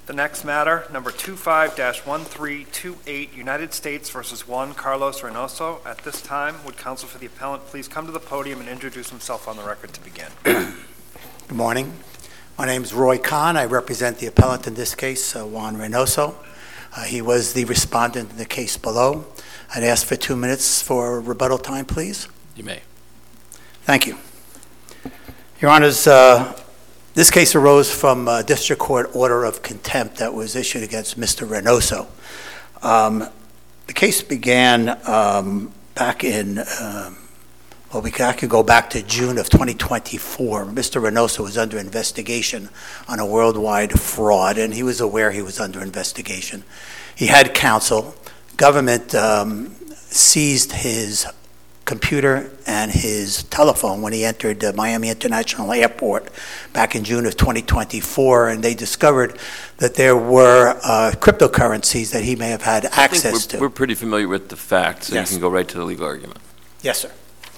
The next matter, number 25-1328, United States versus Juan Carlos Reynoso. At this time, would counsel for the appellant please come to the podium and introduce himself on the record to begin. Good morning. My name is Roy Kahn. I represent the appellant in this case, Juan Reynoso. He was the respondent in the case below. I'd ask for 2 minutes for rebuttal time, please. You may. Thank you. Your Honors, this case arose from a district court order of contempt that was issued against Mr. Reynoso. The case began back in, I could go back to June of 2024. Mr. Reynoso was under investigation on a worldwide fraud, and he was aware he was under investigation. He had counsel. Government seized his computer and his telephone when he entered Miami International Airport back in June of 2024, and they discovered that there were cryptocurrencies that he may have had access to. We're pretty familiar with the facts, so Yes. you can go right to the legal argument. Yes, sir.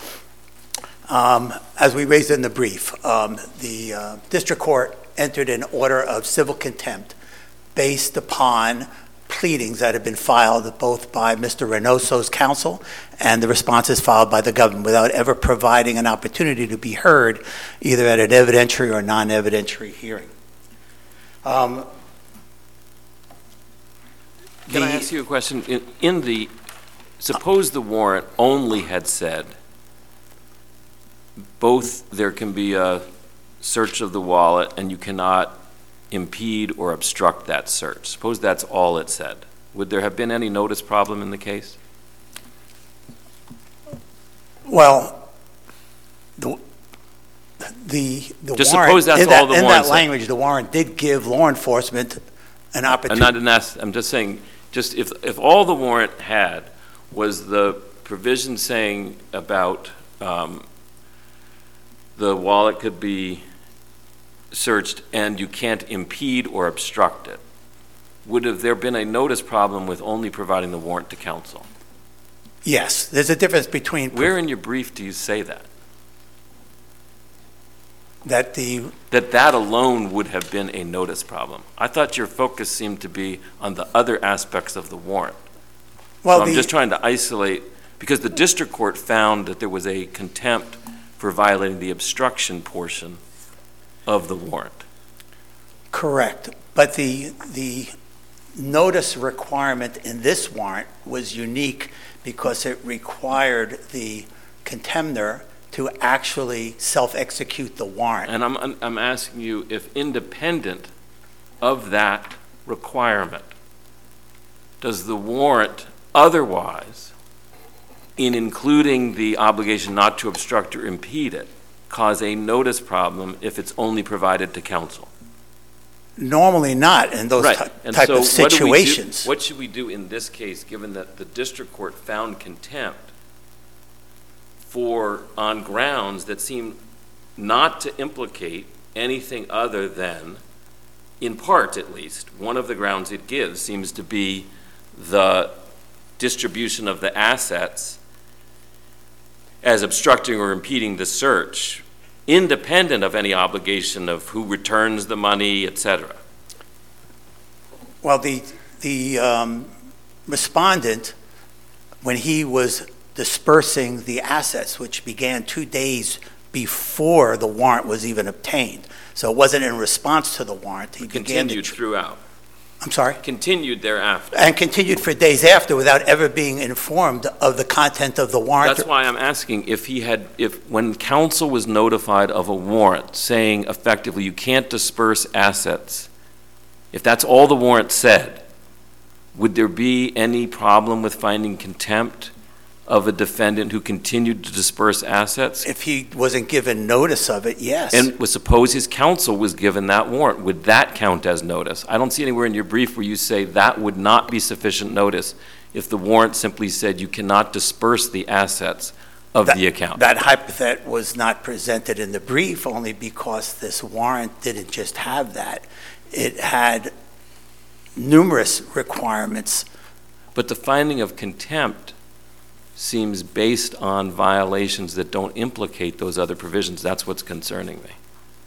As we raised in the brief, the district court entered an order of civil contempt based upon pleadings that have been filed both by Mr. Reynoso's counsel and the responses filed by the government without ever providing an opportunity to be heard either at an evidentiary or non-evidentiary hearing. Can I ask you a question? Suppose the warrant only had said both there can be a search of the wallet and you cannot impede or obstruct that search. Suppose that's all it said. Would there have been any notice problem in the case? Well, the Just warrant, suppose that's all the in warrant that said. language, the warrant did give law enforcement an opportunity. I'm just saying, just if all the warrant had was the provision saying about the wallet could be searched and you can't impede or obstruct it, would have there been a notice problem with only providing the warrant to counsel? Yes, there's a difference between Where in your brief do you say that? that That alone would have been a notice problem. I thought your focus seemed to be on the other aspects of the warrant. well, So I'm just trying to isolate, because the district court found that there was a contempt for violating the obstruction portion of the warrant. correct. But the notice requirement in this warrant was unique because it required the contender to actually self-execute the warrant. And I'm asking you if independent of that requirement, does the warrant otherwise, in including the obligation not to obstruct or impede it, cause a notice problem if it's only provided to counsel? Normally not in those type so of situations. What should we do in this case, given that the district court found contempt on grounds that seem not to implicate anything other than, in part at least, one of the grounds it gives seems to be the distribution of the assets as obstructing or impeding the search, independent of any obligation of who returns the money, et cetera? Well, the respondent, when he was dispersing the assets, which began 2 days before the warrant was even obtained, so it wasn't in response to the warrant. He Continued throughout. I'm sorry? Continued thereafter. And continued for days after without ever being informed of the content of the warrant. That's why I'm asking if when counsel was notified of a warrant saying effectively you can't disperse assets, if that's all the warrant said, would there be any problem with finding contempt of a defendant who continued to disperse assets? If he wasn't given notice of it, yes. And suppose his counsel was given that warrant, would that count as notice? I don't see anywhere in your brief where you say that would not be sufficient notice if the warrant simply said you cannot disperse the assets of the account. That hypothesis was not presented in the brief only because this warrant didn't just have that. It had numerous requirements. But the finding of contempt seems based on violations that don't implicate those other provisions. That's what's concerning me.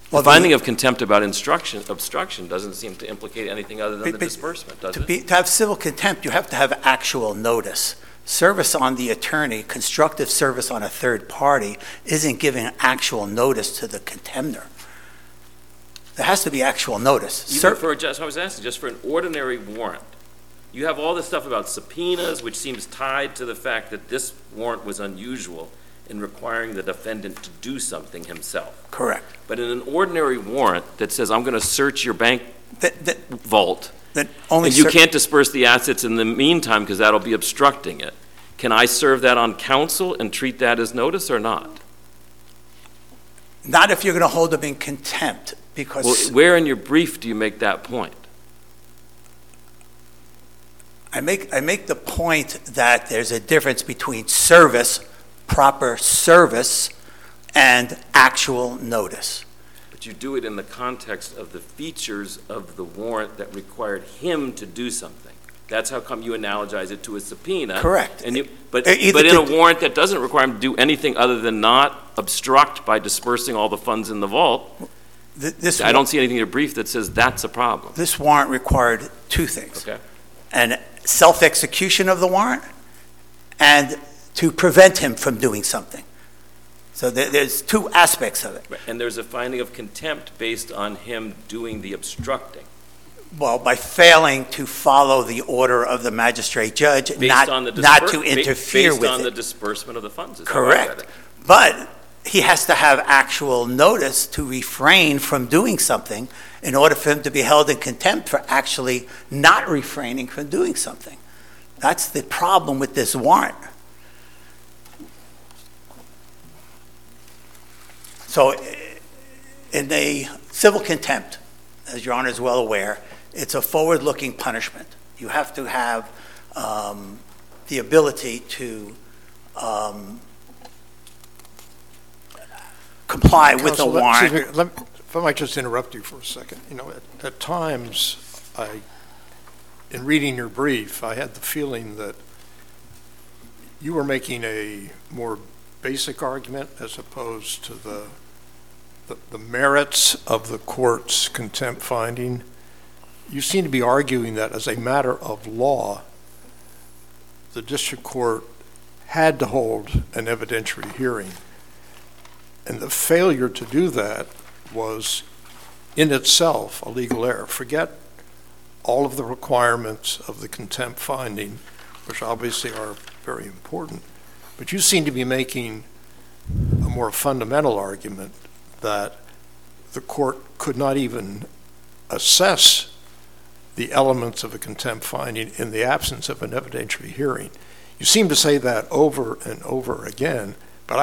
The finding of contempt about obstruction doesn't seem to implicate anything other than the disbursement, does it? To have civil contempt, you have to have actual notice. Service on the attorney, constructive service on a third party, isn't giving actual notice to the contender. There has to be actual notice. I was asking, just for an ordinary warrant, you have all this stuff about subpoenas, which seems tied to the fact that this warrant was unusual in requiring the defendant to do something himself. Correct. But in an ordinary warrant that says, I'm going to search your bank vault, and you can't disperse the assets in the meantime because that'll be obstructing it, can I serve that on counsel and treat that as notice or not? Not if you're going to hold them in contempt, because... Well, where in your brief do you make that point? I make the point that there's a difference between service, proper service, and actual notice. But you do it in the context of the features of the warrant that required him to do something. That's how come you analogize it to a subpoena. Correct. But in a warrant that doesn't require him to do anything other than not obstruct by dispersing all the funds in the vault, I don't see anything in your brief that says that's a problem. This warrant required two things. Okay. And self-execution of the warrant, and to prevent him from doing something. So there's two aspects of it. And there's a finding of contempt based on him doing the obstructing. Well, by failing to follow the order of the magistrate judge, not to interfere with it. Based on the disbursement of the funds. Correct. But he has to have actual notice to refrain from doing something in order for him to be held in contempt for actually not refraining from doing something. That's the problem with this warrant. So in a civil contempt, as Your Honor is well aware, it's a forward-looking punishment. You have to have the ability to comply with the warrant. Excuse me, if I might just interrupt you for a second. You know, at times, in reading your brief, I had the feeling that you were making a more basic argument as opposed to the merits of the court's contempt finding. You seem to be arguing that as a matter of law, the district court had to hold an evidentiary hearing. And the failure to do that was in itself a legal error. Forget all of the requirements of the contempt finding, which obviously are very important. But you seem to be making a more fundamental argument that the court could not even assess the elements of a contempt finding in the absence of an evidentiary hearing. You seem to say that over and over again, but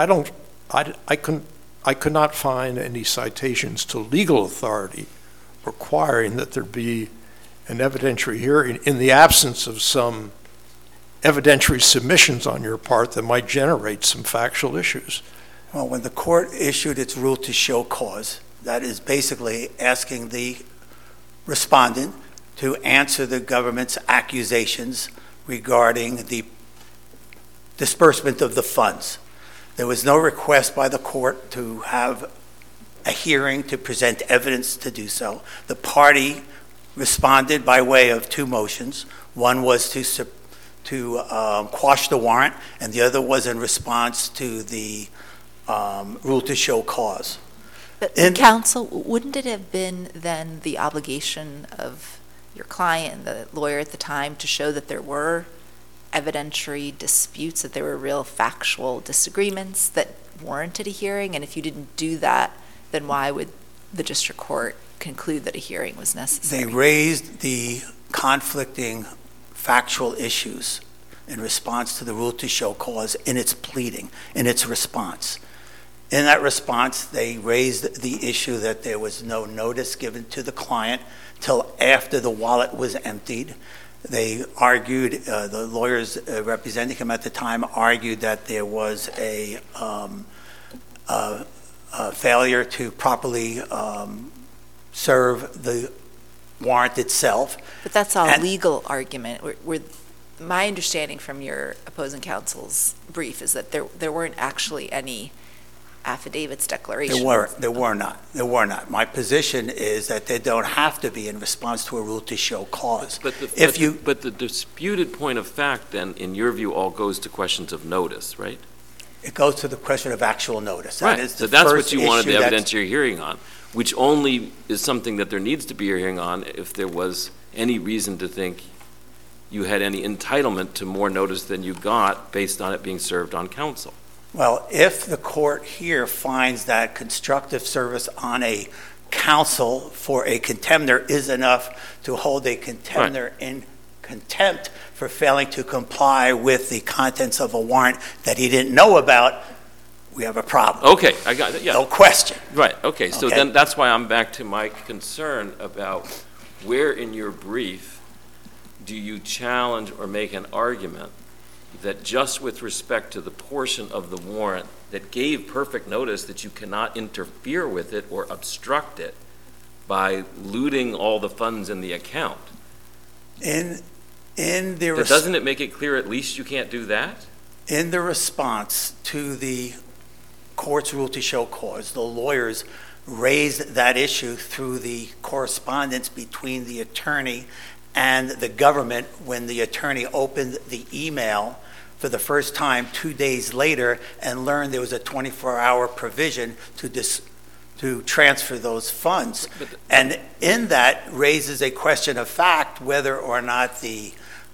I could not find any citations to legal authority requiring that there be an evidentiary hearing in the absence of some evidentiary submissions on your part that might generate some factual issues. Well, when the court issued its rule to show cause, that is basically asking the respondent to answer the government's accusations regarding the disbursement of the funds. There was no request by the court to have a hearing to present evidence to do so. The party responded by way of two motions. One was to quash the warrant, and the other was in response to the rule to show cause. But counsel, wouldn't it have been then the obligation of your client, the lawyer at the time, to show that there were evidentiary disputes, that there were real factual disagreements that warranted a hearing? And if you didn't do that, then why would the district court conclude that a hearing was necessary? They raised the conflicting factual issues in response to the rule to show cause in its pleading, in its response. In that response, they raised the issue that there was no notice given to the client till after the wallet was emptied. They argued, the lawyers representing him at the time argued that there was a failure to properly serve the warrant itself. But that's all legal argument. My understanding from your opposing counsel's brief is that there weren't actually any affidavits, declarations? There were not. My position is that they don't have to be in response to a rule to show cause. But the disputed point of fact, then, in your view, all goes to questions of notice, right? It goes to the question of actual notice. Right. That is So the that's first what you wanted the issue that's- evidentiary hearing on, which only is something that there needs to be a hearing on if there was any reason to think you had any entitlement to more notice than you got based on it being served on counsel. Well, if the court here finds that constructive service on a counsel for a contender is enough to hold a contender in contempt for failing to comply with the contents of a warrant that he didn't know about, we have a problem. Okay, I got it, yeah. No question. Right, okay, so Okay. then that's why I'm back to my concern about where in your brief do you challenge or make an argument that just with respect to the portion of the warrant that gave perfect notice that you cannot interfere with it or obstruct it by looting all the funds in the account, doesn't it make it clear at least you can't do that? In the response to the court's rule to show cause, the lawyers raised that issue through the correspondence between the attorney and the government when the attorney opened the email for the first time 2 days later and learned there was a 24-hour provision to transfer those funds. And in that raises a question of fact whether or not the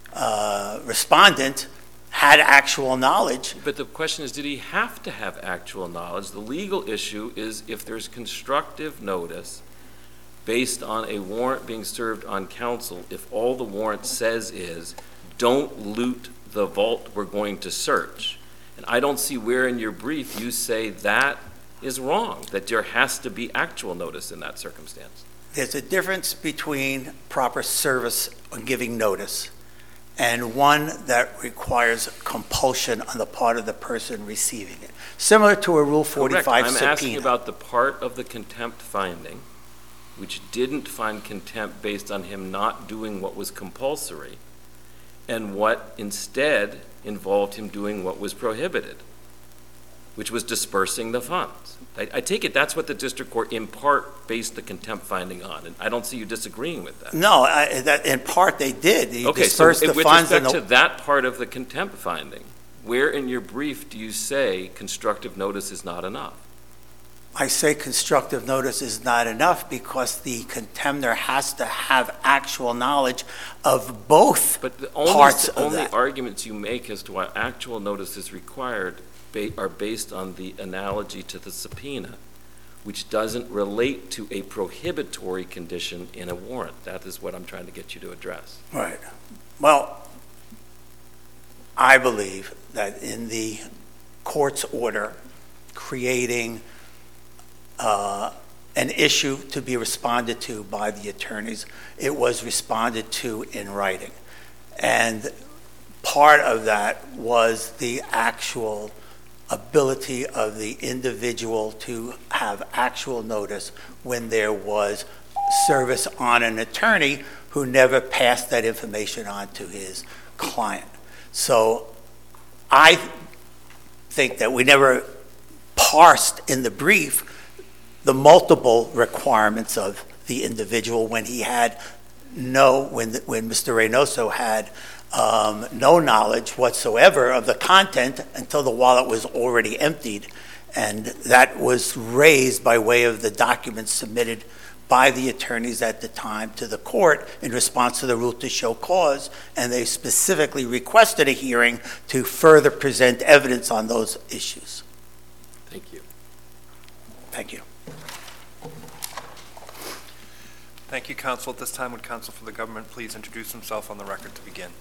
respondent had actual knowledge. But the question is, did he have to have actual knowledge? The legal issue is if there's constructive notice based on a warrant being served on counsel, if all the warrant says is, don't loot the vault we're going to search. And I don't see where in your brief you say that is wrong, that there has to be actual notice in that circumstance. There's a difference between proper service on giving notice and one that requires compulsion on the part of the person receiving it. Similar to a Rule 45 Correct. subpoena. I'm asking about the part of the contempt finding which didn't find contempt based on him not doing what was compulsory and what instead involved him doing what was prohibited, which was dispersing the funds. I take it that's what the district court in part based the contempt finding on, and I don't see you disagreeing with that. No, that in part they did. They Okay, dispersed so the with funds. respect to that part of the contempt finding, where in your brief do you say constructive notice is not enough? I say constructive notice is not enough because the contender has to have actual knowledge of both But the parts of only that. arguments you make as to why actual notice is required are based on the analogy to the subpoena, which doesn't relate to a prohibitory condition in a warrant. That is what I'm trying to get you to address. Right. Well, I believe that in the court's order creating an issue to be responded to by the attorneys, it was responded to in writing. And part of that was the actual ability of the individual to have actual notice when there was service on an attorney who never passed that information on to his client. So I think that we never parsed in the brief the multiple requirements of the individual when he had when Mr. Reynoso had no knowledge whatsoever of the content until the wallet was already emptied. And that was raised by way of the documents submitted by the attorneys at the time to the court in response to the rule to show cause. And they specifically requested a hearing to further present evidence on those issues. Thank you. Thank you. Thank you, counsel. At this time, would counsel for the government please introduce himself on the record to begin?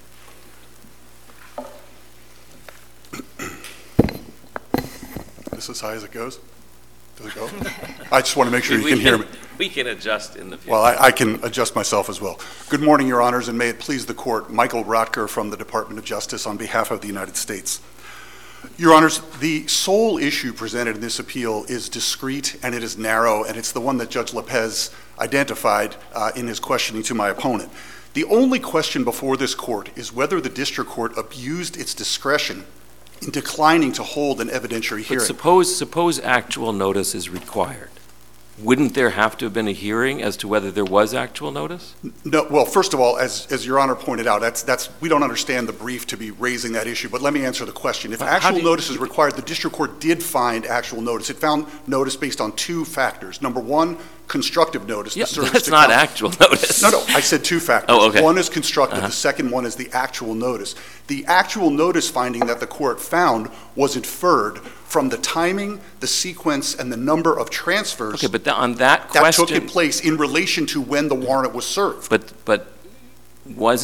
This is as high as it goes? Does it go? I just want to make sure you can hear me. We can adjust in the future. Well, I can adjust myself as well. Good morning, Your Honors, and may it please the Court. Michael Rotker from the Department of Justice on behalf of the United States. Your Honors, the sole issue presented in this appeal is discrete and it is narrow, and it's the one that Judge Lopez identified in his questioning to my opponent. The only question before this court is whether the district court abused its discretion in declining to hold an evidentiary But hearing. suppose actual notice is required. Wouldn't there have to have been a hearing as to whether there was actual notice? No, well, first of all, as Your Honor pointed out, we don't understand the brief to be raising that issue, but let me answer the question. If How do actual you- notice is required, the district court did find actual notice. It found notice based on two factors. Number one, constructive notice. the Yeah, service that's to not counsel. actual notice. No, I said two factors. Oh, okay. One is constructive, Uh-huh. the second one is the actual notice. The actual notice finding that the court found was inferred from the timing, the sequence, and the number of transfers Okay, but on that that question. took place in relation to when the warrant was served. But was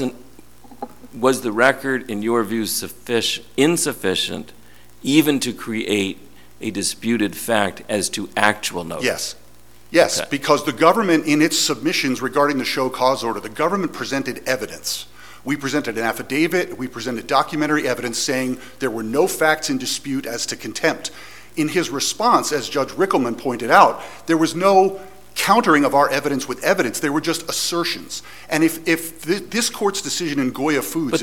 the record, in your view, insufficient even to create a disputed fact as to actual notice? Yes, Okay. because the government, in its submissions regarding the show cause order, the government presented evidence. We presented an affidavit, we presented documentary evidence saying there were no facts in dispute as to contempt. In his response, as Judge Rickleman pointed out, there was no countering of our evidence with evidence, they were just assertions. And if this court's decision in Goya Foods,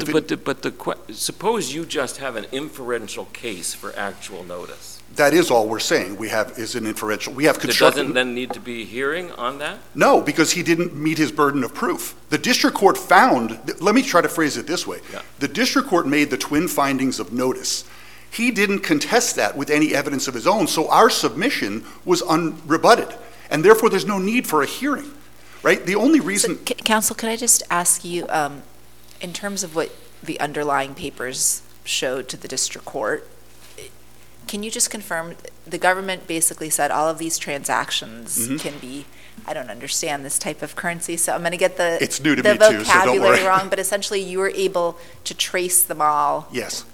Suppose you just have an inferential case for actual notice. that is all we're saying we have is an inferential. We have There constructive. doesn't then need to be a hearing on that? No, because he didn't meet his burden of proof. The district court found, let me try to phrase it this way. Yeah. The district court made the twin findings of notice. He didn't contest that with any evidence of his own, so our submission was unrebutted. And therefore, there's no need for a hearing, right? The only reason. So, Counsel, could I just ask you, in terms of what the underlying papers showed to the district court, can you just confirm, the government basically said all of these transactions can be, I don't understand this type of currency, so I'm going to get It's new to the me too, so don't vocabulary worry. wrong, but essentially you were able to trace them all Yes,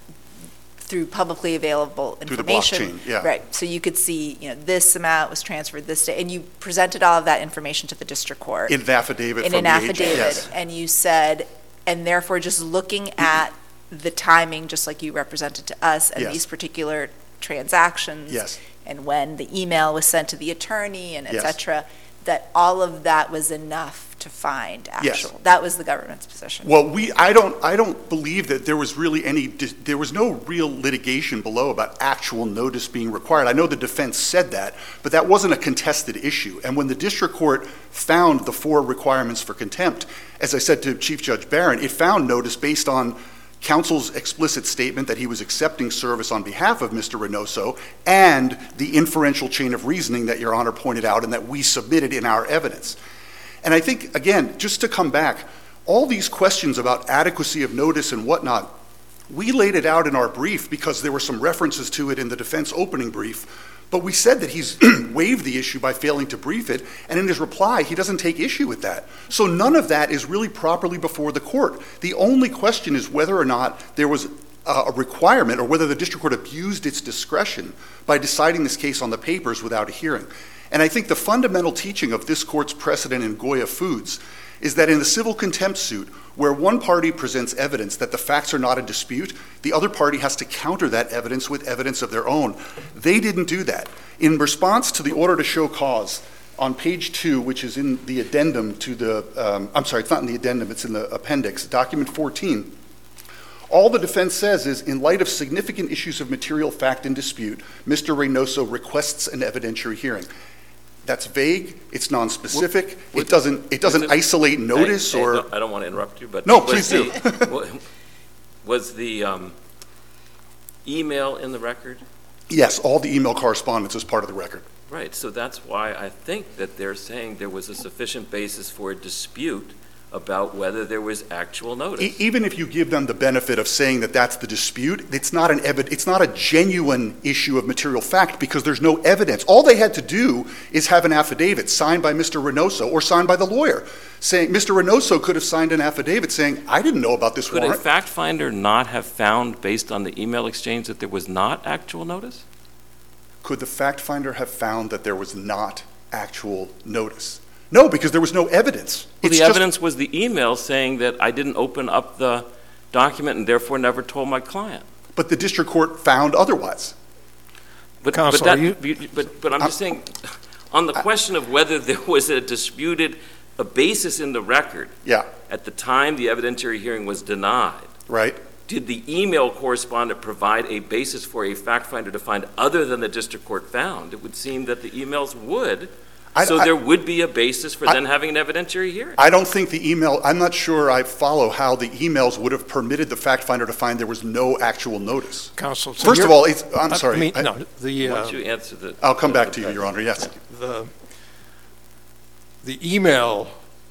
through publicly available through the information. blockchain, yeah. Right, so you could see, this amount was transferred this day, and you presented all of that information to the district court. In an affidavit In from an the agent, affidavit, yes. and you said, and therefore just looking at the timing, just like you represented to us, and Yes. these particular transactions. Yes. And when the email was sent to the attorney and et Yes. cetera, that all of that was enough to find Yes. actual. That was the government's position. Well, I don't believe that there was really there was no real litigation below about actual notice being required. I know the defense said that, but that wasn't a contested issue. And when the district court found the 4 requirements for contempt, as I said to Chief Judge Barron, it found notice based on counsel's explicit statement that he was accepting service on behalf of Mr. Reynoso and the inferential chain of reasoning that Your Honor pointed out and that we submitted in our evidence. And I think, again, just to come back, all these questions about adequacy of notice and whatnot, we laid it out in our brief because there were some references to it in the defense opening brief, but we said that he's waived the issue by failing to brief it, and in his reply, he doesn't take issue with that. So none of that is really properly before the court. The only question is whether or not there was a requirement or whether the district court abused its discretion by deciding this case on the papers without a hearing. And I think the fundamental teaching of this court's precedent in Goya Foods is that in the civil contempt suit, where one party presents evidence that the facts are not in dispute, the other party has to counter that evidence with evidence of their own. They didn't do that. In response to the order to show cause, on page 2, which is in the addendum to the, I'm sorry, it's not in the addendum, it's in the appendix, document 14, all the defense says is, in light of significant issues of material fact in dispute, Mr. Reynoso requests an evidentiary hearing. That's vague, it's nonspecific, it doesn't isolate notice or... I don't want to interrupt you, but. No, please do. Was the email in the record? Yes, all the email correspondence is part of the record. Right, so that's why I think that they're saying there was a sufficient basis for a dispute about whether there was actual notice. Even if you give them the benefit of saying that that's the dispute, it's not a genuine issue of material fact because there's no evidence. All they had to do is have an affidavit signed by Mr. Reynoso or signed by the lawyer saying, Mr. Reynoso could have signed an affidavit saying, I didn't know about this Could a warrant. fact finder not have found, based on the email exchange, that there was not actual notice? Could the fact finder have found that there was not actual notice? No, because there was no evidence. Well, It's the just- evidence was the email saying that I didn't open up the document and therefore never told my client. But the district court found otherwise. But Counsel, that, are you- but I'm just saying, on the question of whether there was a basis in the record Yeah, at the time the evidentiary hearing was denied, right? did the email correspondent provide a basis for a fact finder to find other than the district court found? It would seem that the emails would. So there would be a basis for then having an evidentiary hearing. I don't think the email, I'm not sure I follow how the emails would have permitted the fact finder to find there was no actual notice. Counsel, so First of all, I'm sorry. Why don't you answer the... I'll come back to you, Your Honor, yes. The email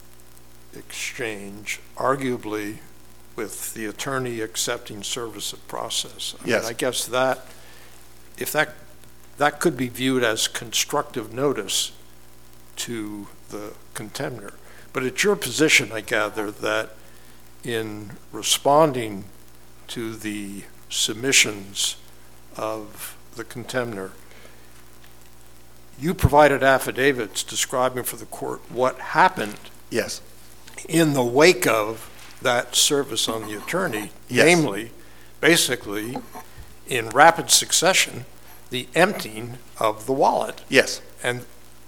exchange, arguably, with the attorney accepting service of process. Yes. I guess if that could be viewed as constructive notice to the contender. But it's your position, I gather, that in responding to the submissions of the contender, you provided affidavits describing for the court what happened Yes. in the wake of that service on the attorney, Yes. namely, basically, in rapid succession, the emptying of the wallet. Yes. And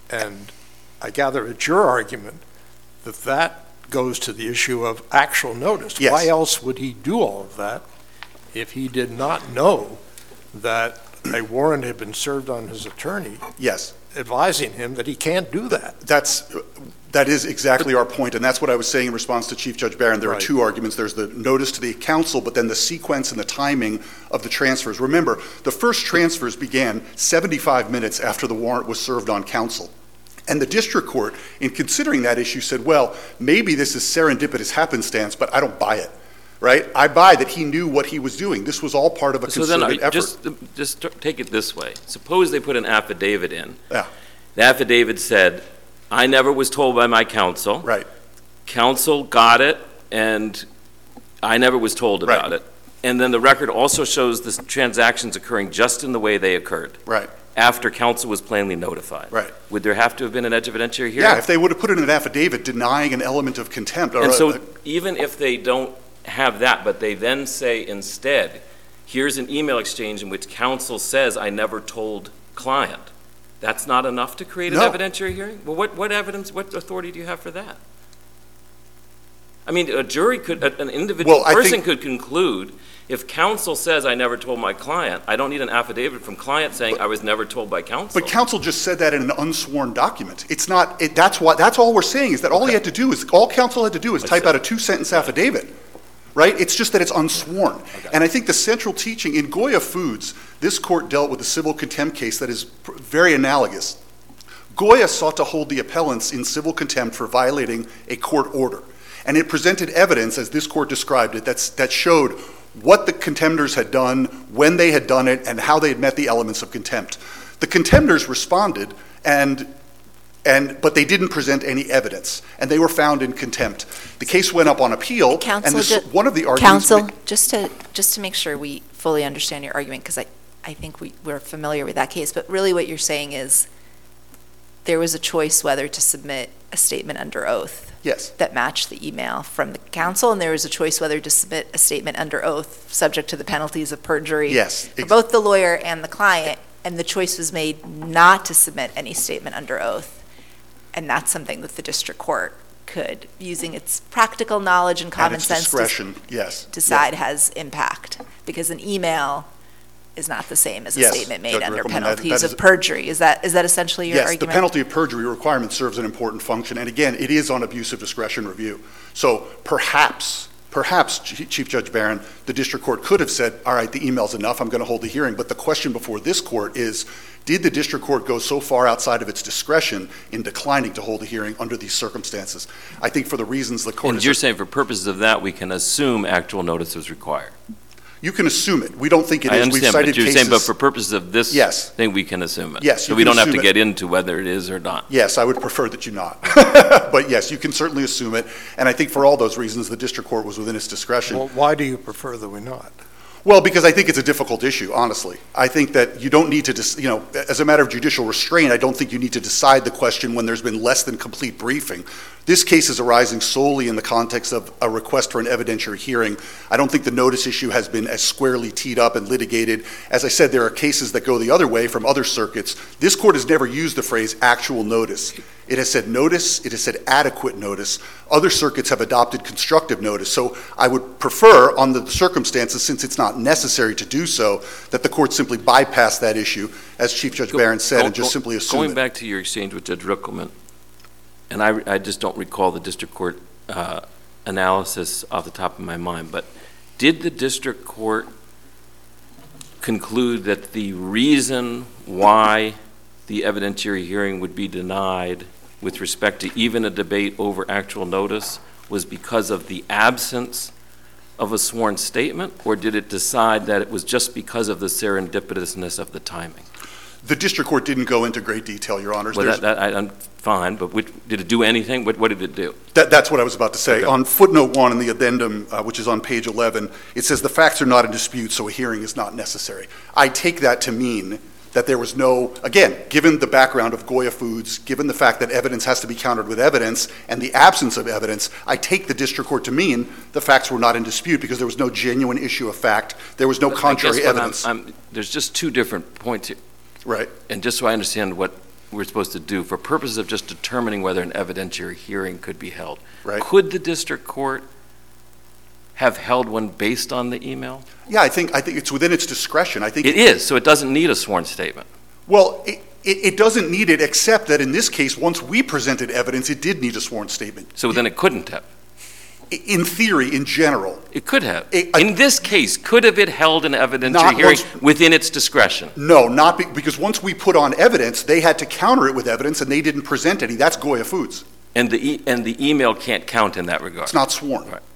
I gather it's your argument that goes to the issue of actual notice. Yes. Why else would he do all of that if he did not know that a warrant had been served on his attorney Yes. advising him that he can't do that? That is exactly our point, and that's what I was saying in response to Chief Judge Barron. There are Right. two arguments. There's the notice to the counsel, but then the sequence and the timing of the transfers. Remember, the first transfers began 75 minutes after the warrant was served on counsel. And the district court, in considering that issue, said, well, maybe this is serendipitous happenstance, but I don't buy it, right? I buy that he knew what he was doing. This was all part of a concerted effort. Just take it this way. Suppose they put an affidavit in. Yeah. The affidavit said, I never was told by my counsel. Right. Counsel got it, and I never was told about Right. it. And then the record also shows the transactions occurring just in the way they occurred. Right. After counsel was plainly notified. Right. Would there have to have been an evidentiary hearing? Yeah, if they would have put it in an affidavit denying an element of contempt. And so even if they don't have that, but they then say instead, here's an email exchange in which counsel says, I never told client, that's not enough to create an No. evidentiary hearing? Well, what evidence, what authority do you have for that? I mean, a jury could, an individual Well, I person think- could conclude, if counsel says, I never told my client, I don't need an affidavit from client saying I was never told by counsel. But counsel just said that in an unsworn document. It's not, that's all we're saying, is that all counsel had to do is type out a 2-sentence affidavit, right? It's just that it's unsworn. And I think the central teaching in Goya Foods, this court dealt with a civil contempt case that is very analogous. Goya sought to hold the appellants in civil contempt for violating a court order. And it presented evidence, as this court described it, that showed what the contenders had done, when they had done it, and how they had met the elements of contempt. The contenders responded, but they didn't present any evidence, and they were found in contempt. The case went up on appeal, Counsel, and one of the arguments... Counsel, just to make sure we fully understand your argument, because I think we're familiar with that case, but really what you're saying is there was a choice whether to submit a statement under oath. Yes. That matched the email from the counsel, and there was a choice whether to submit a statement under oath, subject to the penalties of perjury. Yes. For both the lawyer and the client, and the choice was made not to submit any statement under oath. And that's something that the district court could, using its practical knowledge and common sense, discretion, yes. decide has impact. Because an email is not the same as a Yes, statement made Judge under Rickleman, penalties that is- of perjury. Is that essentially your Yes, argument? the penalty of perjury requirement serves an important function, and again, it is on abuse of discretion review. So perhaps, Chief Judge Barron, the district court could have said, all right, the email's enough, I'm going to hold the hearing. But the question before this court is, did the district court go so far outside of its discretion in declining to hold a hearing under these circumstances? I think for the reasons the court And has... you're saying for purposes of that, we can assume actual notice was required? You can assume it. We don't think it I is. understand, but you're saying, but for purposes of this Yes. thing, we can assume it? Yes, So you we can don't have to assume it. get into whether it is or not? Yes, I would prefer that you not. But yes, you can certainly assume it. And I think for all those reasons, the district court was within its discretion. Well, why do you prefer that we not? Well, because I think it's a difficult issue, honestly. I think that you don't need to, as a matter of judicial restraint, I don't think you need to decide the question when there's been less than complete briefing. This case is arising solely in the context of a request for an evidentiary hearing. I don't think the notice issue has been as squarely teed up and litigated. As I said, there are cases that go the other way from other circuits. This court has never used the phrase actual notice. It has said notice, it has said adequate notice. Other circuits have adopted constructive notice. So I would prefer, under the circumstances, since it's not necessary to do so, that the court simply bypass that issue, as Chief Judge Barron said, and just simply assume Going it. back to your exchange with Judge Rickleman, and I just don't recall the district court analysis off the top of my mind, but did the district court conclude that the reason why the evidentiary hearing would be denied with respect to even a debate over actual notice was because of the absence of a sworn statement, or did it decide that it was just because of the serendipitousness of the timing? The district court didn't go into great detail, Your Honors. Well, I'm fine, but did it do anything? What did it do? That's what I was about to say. Okay. On footnote 1 in the addendum, which is on page 11, it says the facts are not in dispute, so a hearing is not necessary. I take that to mean that there was no, again, given the background of Goya Foods, given the fact that evidence has to be countered with evidence, and the absence of evidence, I take the district court to mean the facts were not in dispute because there was no genuine issue of fact. There was no contrary evidence. There's just two different points here. Right. And just so I understand what we're supposed to do, for purposes of just determining whether an evidentiary hearing could be held, Right. Could the district court have held one based on the email? Yeah, I think it's within its discretion. I think It is, so it doesn't need a sworn statement. Well, it doesn't need it, except that in this case, once we presented evidence, it did need a sworn statement. So then it couldn't have. In theory, in general. It could have. It- In this case, could have it held an evidentiary Not hearing once- within its discretion? No, not because once we put on evidence, they had to counter it with evidence, and they didn't present any. That's Goya Foods. And the email can't count in that regard? It's not sworn. Right.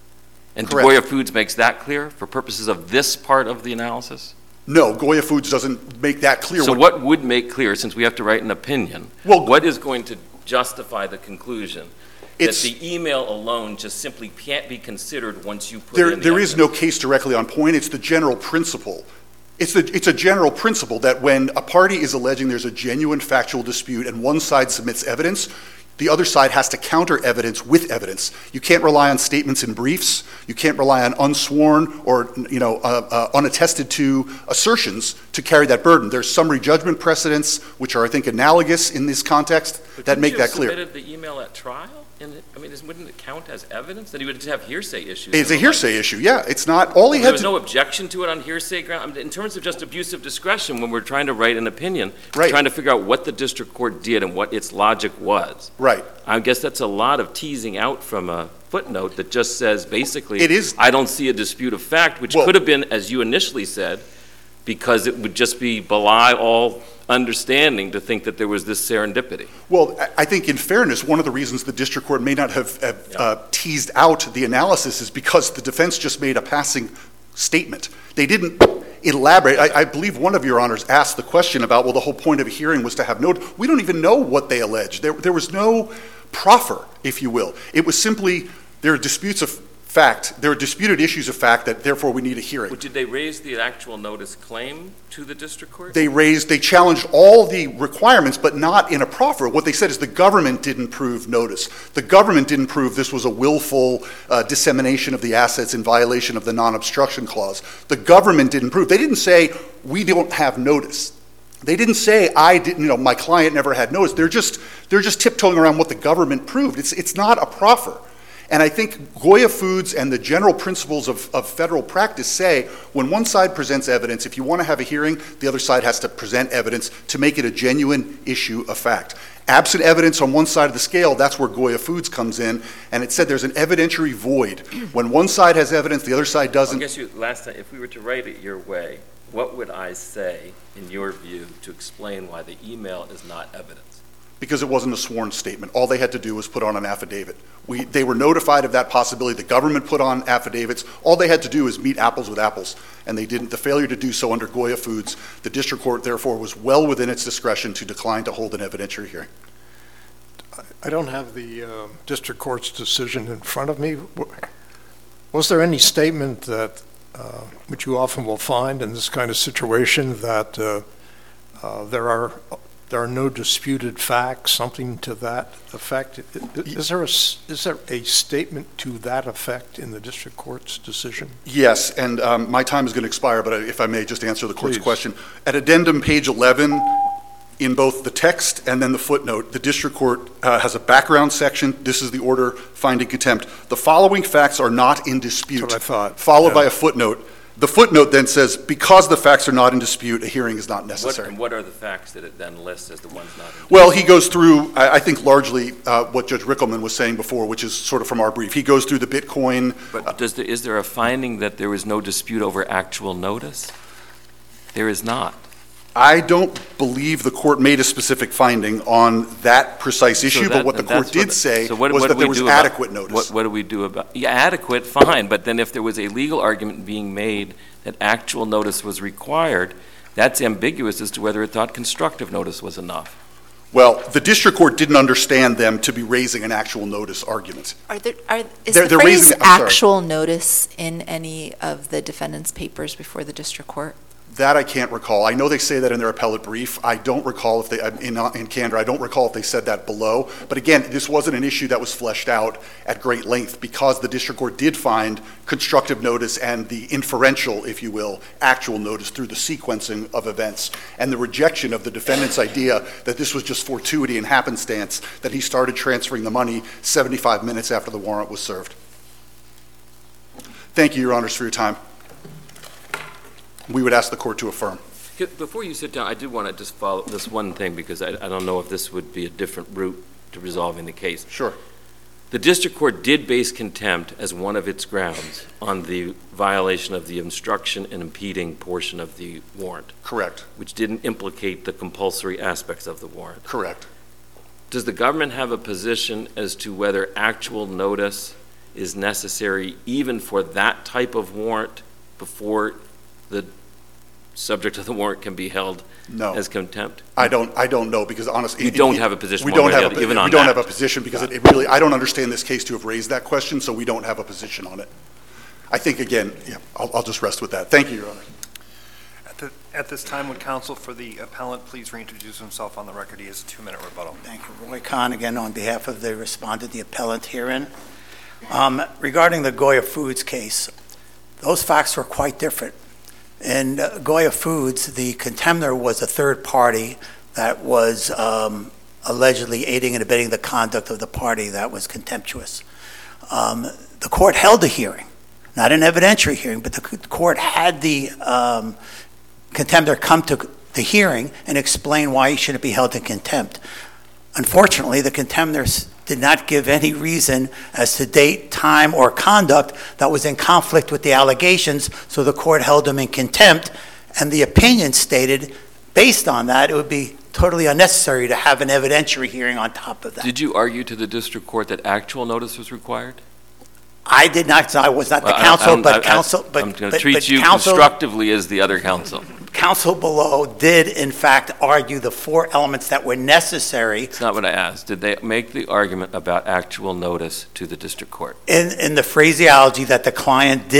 And Correct. Goya Foods makes that clear for purposes of this part of the analysis? No, Goya Foods doesn't make that clear. So what would make clear, since we have to write an opinion, Well- what is going to justify the conclusion that It's- the email alone just simply can't be considered once you put in the There is evidence? no case directly on point. It's the general principle. It's a general principle that when a party is alleging there's a genuine factual dispute and one side submits evidence, the other side has to counter evidence with evidence. You can't rely on statements in briefs. You can't rely on unsworn or unattested to assertions to carry that burden. There's summary judgment precedents, which are, I think, analogous in this context, that make that clear. But couldn't you have submitted the email at trial? Wouldn't it count as evidence? That he would just have hearsay issues? It's a hearsay issue, yeah. It's not, all he There had was to... no objection to it on hearsay ground? In terms of just abuse of discretion, when we're trying to write an opinion, Right. trying to figure out what the district court did and what its logic was. Right. I guess that's a lot of teasing out from a footnote that just says, basically, It is- I don't see a dispute of fact, which Well- could have been, as you initially said, because it would just be belie all understanding to think that there was this serendipity. Well, I think in fairness, one of the reasons the district court may not have teased out the analysis is because the defense just made a passing statement. They didn't elaborate. I believe one of your honors asked the question about, well, the whole point of a hearing was to have note. We don't even know what they alleged. There was no proffer, if you will. It was simply, there are disputes of fact. There are disputed issues of fact that therefore we need a hearing. Did they raise the actual notice claim to the district court? They challenged all the requirements, but not in a proffer. What they said is the government didn't prove notice. The government didn't prove this was a willful dissemination of the assets in violation of the non-obstruction clause. The government didn't prove. They didn't say, we don't have notice. They didn't say, my client never had notice. They're just tiptoeing around what the government proved. It's not a proffer. And I think Goya Foods and the general principles of federal practice say when one side presents evidence, if you want to have a hearing, the other side has to present evidence to make it a genuine issue of fact. Absent evidence on one side of the scale, that's where Goya Foods comes in. And it said there's an evidentiary void. When one side has evidence, the other side doesn't. I guess last time, if we were to write it your way, what would I say, in your view, to explain why the email is not evidence? Because it wasn't a sworn statement. All they had to do was put on an affidavit. They were notified of that possibility. The government put on affidavits. All they had to do is meet apples with apples, and they didn't. The failure to do so under Goya Foods, the district court, therefore, was well within its discretion to decline to hold an evidentiary hearing. I don't have the district court's decision in front of me. Was there any statement that which you often will find in this kind of situation, that there are no disputed facts, something to that effect. Is there a statement to that effect in the district court's decision? Yes, and my time is going to expire, but if I may just answer the court's Please. question. At addendum page 11, in both the text and then the footnote, the district court has a background section. This is the order finding contempt. The following facts are not in dispute. That's what I thought. Followed by a footnote. The footnote then says, because the facts are not in dispute, a hearing is not necessary. What are the facts that it then lists as the ones not in dispute? Well, he goes through, I think largely what Judge Rickleman was saying before, which is sort of from our brief. He goes through the Bitcoin. But is there a finding that there is no dispute over actual notice? There is not. I don't believe the court made a specific finding on that precise issue, but what the court did say was that there was adequate notice. What do we do about, yeah, adequate, fine, but then if there was a legal argument being made that actual notice was required, that's ambiguous as to whether it thought constructive notice was enough. Well, the district court didn't understand them to be raising an actual notice argument. Is They're the phrase raising- I'm sorry. actual notice in any of the defendant's papers before the district court? That I can't recall. I know they say that in their appellate brief. I don't recall if they, in candor, I don't recall if they said that below. But again, this wasn't an issue that was fleshed out at great length because the district court did find constructive notice and the inferential, if you will, actual notice through the sequencing of events and the rejection of the defendant's idea that this was just fortuity and happenstance, that he started transferring the money 75 minutes after the warrant was served. Thank you, Your Honors, for your time. We would ask the court to affirm. Before you sit down, I do want to just follow this one thing because I don't know if this would be a different route to resolving the case. Sure. The district court did base contempt as one of its grounds on the violation of the obstruction and impeding portion of the warrant. Correct. Which didn't implicate the compulsory aspects of the warrant. Correct. Does the government have a position as to whether actual notice is necessary even for that type of warrant before the subject of the warrant can be held as contempt? I don't know because honestly, you don't have a position. We don't have a position because it really. I don't understand this case to have raised that question, so we don't have a position on it. I think again, yeah, I'll just rest with that. Thank you, Your Honor. At this time, would counsel for the appellant please reintroduce himself on the record? He has a 2-minute rebuttal. Thank you. Roy Kahn, again, on behalf of the respondent, the appellant herein. Regarding the Goya Foods case, those facts were quite different. In Goya Foods, the contemner was a third party that was allegedly aiding and abetting the conduct of the party that was contemptuous. The court held a hearing, not an evidentiary hearing, but the court had the contemptor come to the hearing and explain why he shouldn't be held in contempt. Unfortunately, the contemptor did not give any reason as to date, time, or conduct that was in conflict with the allegations, so the court held him in contempt, and the opinion stated, based on that, it would be totally unnecessary to have an evidentiary hearing on top of that. Did you argue to the district court that actual notice was required? I did not, I was not the counsel, I'm going to treat you constructively as the other counsel. Counsel below did, in fact, argue the 4 elements that were necessary. That's not what I asked. Did they make the argument about actual notice to the district court? In the phraseology that the client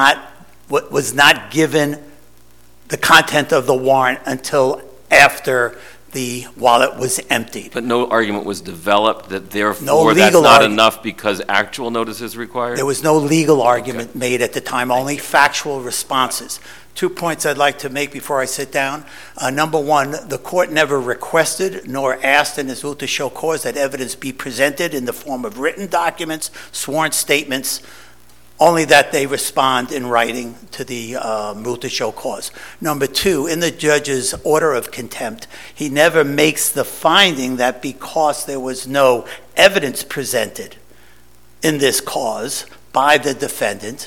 was not given the content of the warrant until after the wallet was emptied. But no argument was developed that therefore that's not enough because actual notice is required? There was no legal argument made at the time, only factual responses. 2 points I'd like to make before I sit down. Number one, the court never requested nor asked in its rule to show cause that evidence be presented in the form of written documents, sworn statements, only that they respond in writing to the rule to show cause. Number two, in the judge's order of contempt, he never makes the finding that because there was no evidence presented in this cause by the defendant,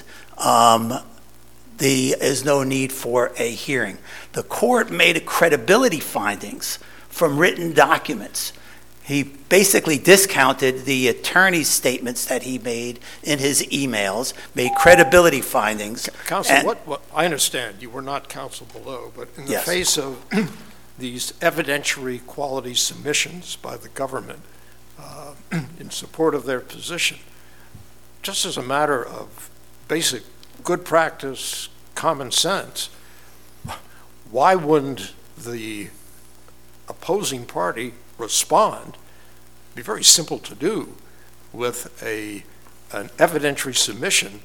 there is no need for a hearing. The court made credibility findings from written documents. He basically discounted the attorney's statements that he made in his emails, made credibility findings. Counsel, what I understand, you were not counsel below, but in the face of these evidentiary quality submissions by the government in support of their position, just as a matter of basic good practice, common sense, why wouldn't the opposing party respond? It'd be very simple to do with an evidentiary submission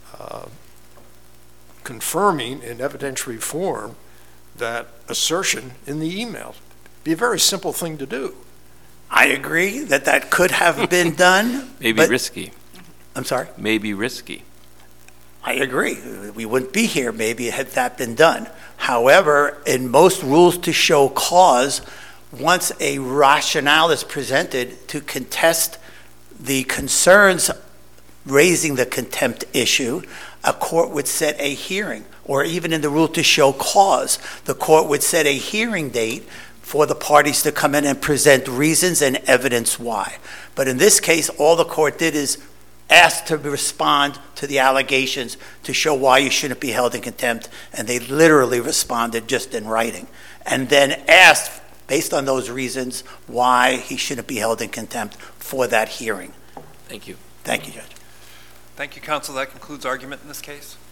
confirming in evidentiary form that assertion in the email. Be a very simple thing to do. I agree that that could have been done. Maybe but- risky. I'm sorry? Maybe risky. I agree. We wouldn't be here maybe had that been done. However, in most rules to show cause, once a rationale is presented to contest the concerns raising the contempt issue, a court would set a hearing, or even in the rule to show cause, the court would set a hearing date for the parties to come in and present reasons and evidence why. But in this case, all the court did is ask to respond to the allegations to show why you shouldn't be held in contempt, and they literally responded just in writing, and then asked, based on those reasons, why he shouldn't be held in contempt for that hearing. Thank you. Thank you, Judge. Thank you, counsel. That concludes argument in this case.